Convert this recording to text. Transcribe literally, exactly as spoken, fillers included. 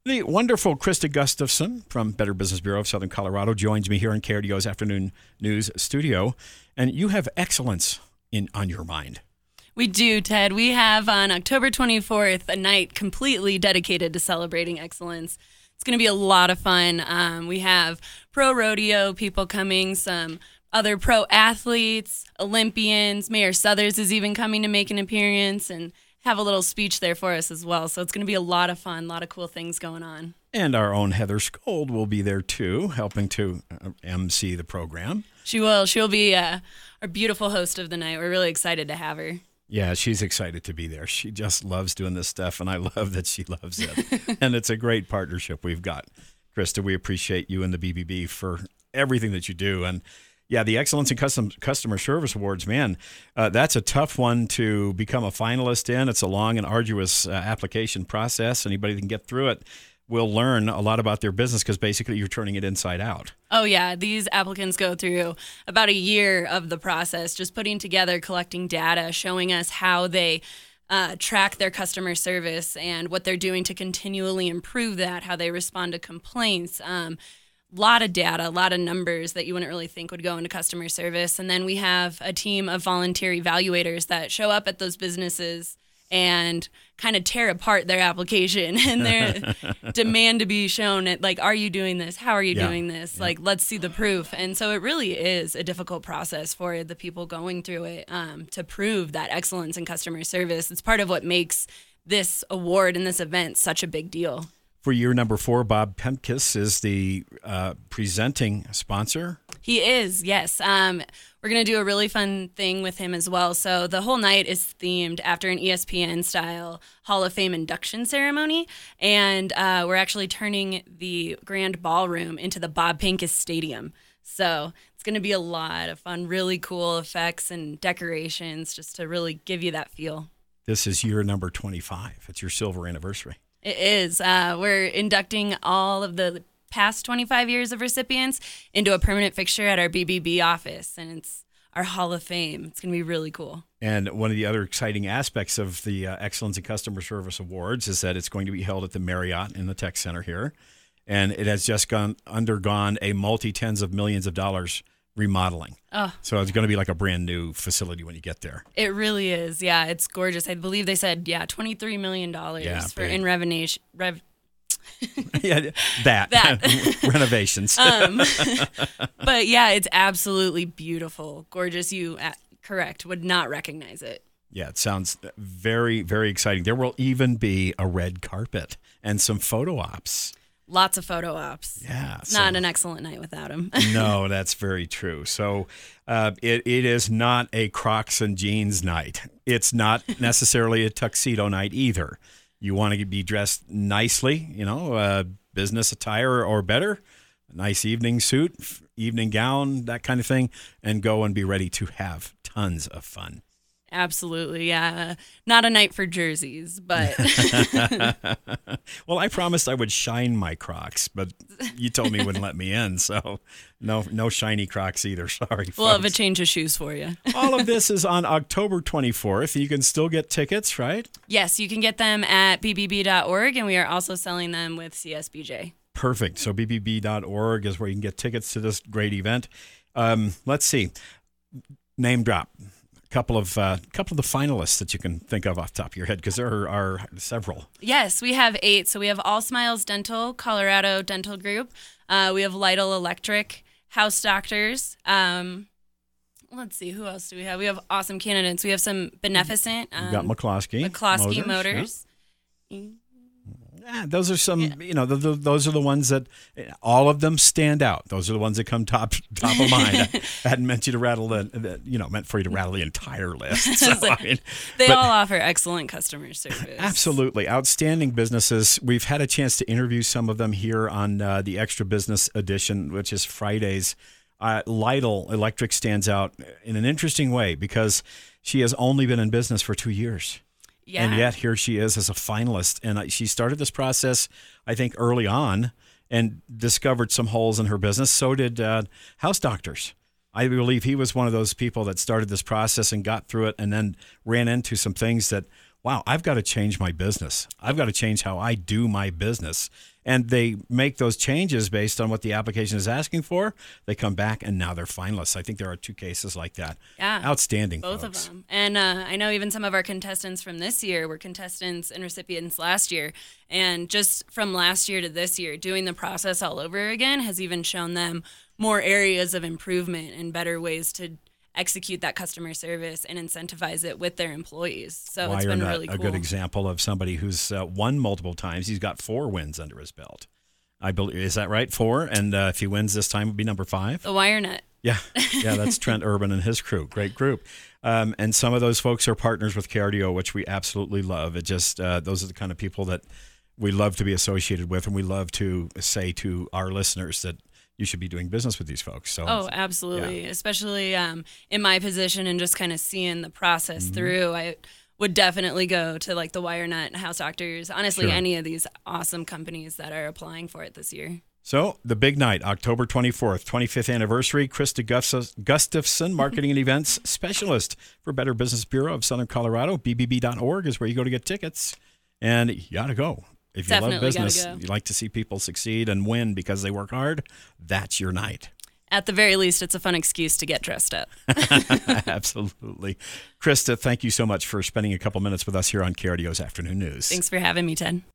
The wonderful Krista Gustafson from Better Business Bureau of Southern Colorado joins me here in K R D O's Afternoon News studio. And you have excellence in on your mind. We do, Ted. We have on October twenty-fourth a night completely dedicated to celebrating excellence. It's going to be a lot of fun. Um, we have pro rodeo people coming, some other pro athletes, Olympians. Mayor Suthers is even coming to make an appearance and have a little speech there for us as well. So it's going to be a lot of fun, a lot of cool things going on. And our own Heather Scold will be there too, helping to uh, M C the program. She will. She'll be uh, our beautiful host of the night. We're really excited to have her. Yeah, she's excited to be there. She just loves doing this stuff, and I love that she loves it. And it's a great partnership we've got. Krista, we appreciate you and the B B B for everything that you do. And yeah, the Excellence in Custom, Customer Service Awards, man, uh, that's a tough one to become a finalist in. It's a long and arduous uh, application process. Anybody that can get through it will learn a lot about their business because basically you're turning it inside out. Oh, yeah. These applicants go through about a year of the process, just putting together, collecting data, showing us how they uh, track their customer service and what they're doing to continually improve that, how they respond to complaints. Um, lot of data, a lot of numbers that you wouldn't really think would go into customer service. And then we have a team of volunteer evaluators that show up at those businesses and kind of tear apart their application and their demand to be shown at, like, are you doing this? How are you yeah. doing this? Yeah. Like, let's see the proof. And so it really is a difficult process for the people going through it um, to prove that excellence in customer service. It's part of what makes this award and this event such a big deal. For year number four, Bob Pemkis is the uh, presenting sponsor. He is, yes. Um, we're going to do a really fun thing with him as well. So the whole night is themed after an E S P N-style Hall of Fame induction ceremony. And uh, we're actually turning the grand ballroom into the Bob Pemkis Stadium. So it's going to be a lot of fun, really cool effects and decorations just to really give you that feel. This is year number twenty-five. It's your silver anniversary. It is. Uh, we're inducting all of the past twenty-five years of recipients into a permanent fixture at our B B B office, and it's our Hall of Fame. It's going to be really cool. And one of the other exciting aspects of the uh, Excellence in Customer Service Awards is that it's going to be held at the Marriott in the Tech Center here, and it has just gone undergone a multi-tens of millions of dollars remodeling. Oh. So it's going to be like a brand new facility when you get there. It really is. Yeah, it's gorgeous. I believe they said, yeah, twenty-three million dollars yeah, for big. in renovation. Rev- yeah, that. that. Renovations. um, but yeah, it's absolutely beautiful. Gorgeous. You, uh, correct, would not recognize it. Yeah, it sounds very, very exciting. There will even be a red carpet and some photo ops. Lots of photo ops. Yeah. So. Not an excellent night without him. No, that's very true. So uh, it, it is not a Crocs and jeans night. It's not necessarily a tuxedo night either. You want to be dressed nicely, you know, uh, business attire or better, a nice evening suit, evening gown, that kind of thing, and go and be ready to have tons of fun. Absolutely, yeah. Not a night for jerseys, but... Well, I promised I would shine my Crocs, but you told me you wouldn't let me in, so no no shiny Crocs either. Sorry, We'll folks. have a change of shoes for you. All of this is on October twenty-fourth. You can still get tickets, right? Yes, you can get them at b b b dot org, and we are also selling them with C S B J. Perfect. So b b b dot org is where you can get tickets to this great event. Um, let's see. Name drop. Couple of uh, couple of the finalists that you can think of off the top of your head, because there are, are several. Yes, we have eight. So we have All Smiles Dental, Colorado Dental Group. Uh, we have Lytle Electric, House Doctors. Um, let's see, who else do we have? We have awesome candidates. We have some beneficent. Um, You've got McCloskey. McCloskey Motors. Motors. Yeah. Yeah, those are some, yeah. you know, the, the, those are the ones that, all of them stand out. Those are the ones that come top top of mind. I hadn't meant you to rattle the, the, you know, meant for you to rattle the entire list. So, I mean, they but, all offer excellent customer service. Absolutely. Outstanding businesses. We've had a chance to interview some of them here on uh, the Extra Business Edition, which is Fridays. Uh, Lytle Electric stands out in an interesting way because she has only been in business for two years. Yeah. And yet here she is as a finalist. And she started this process, I think, early on and discovered some holes in her business. So did uh, House Doctors. I believe he was one of those people that started this process and got through it and then ran into some things that, wow, I've got to change my business. I've got to change how I do my business. and they make those changes based on what the application is asking for. They come back, and now they're finalists. I think there are two cases like that. Yeah. Outstanding, Both folks. of them. And uh, I know even some of our contestants from this year were contestants and recipients last year. And just from last year to this year, doing the process all over again has even shown them more areas of improvement and better ways to execute that customer service and incentivize it with their employees. So it's been Wire Nut, really cool. a good example of somebody who's uh, won multiple times. He's got four wins under his belt. I believe, is that right? Four, and uh, if he wins this time, it'll be number five. The Wire Nut. Yeah, yeah, that's Trent Urban and his crew. Great group. Um, and some of those folks are partners with C R D O, which we absolutely love. It just uh, those are the kind of people that we love to be associated with, and we love to say to our listeners that you should be doing business with these folks. So, oh, absolutely. Yeah. Especially um, in my position and just kind of seeing the process mm-hmm. through. I would definitely go to like the Wire Nut, House Doctors, honestly, sure. any of these awesome companies that are applying for it this year. So the big night, October twenty-fourth, twenty-fifth anniversary. Krista Gustafson, Marketing and Events Specialist for Better Business Bureau of Southern Colorado. B B B dot org is where you go to get tickets. And you got to go. If you Definitely love business, go. you like to see people succeed and win because they work hard, that's your night. At the very least, it's a fun excuse to get dressed up. Absolutely. Krista, thank you so much for spending a couple minutes with us here on C R D O's Afternoon News. Thanks for having me, Ted.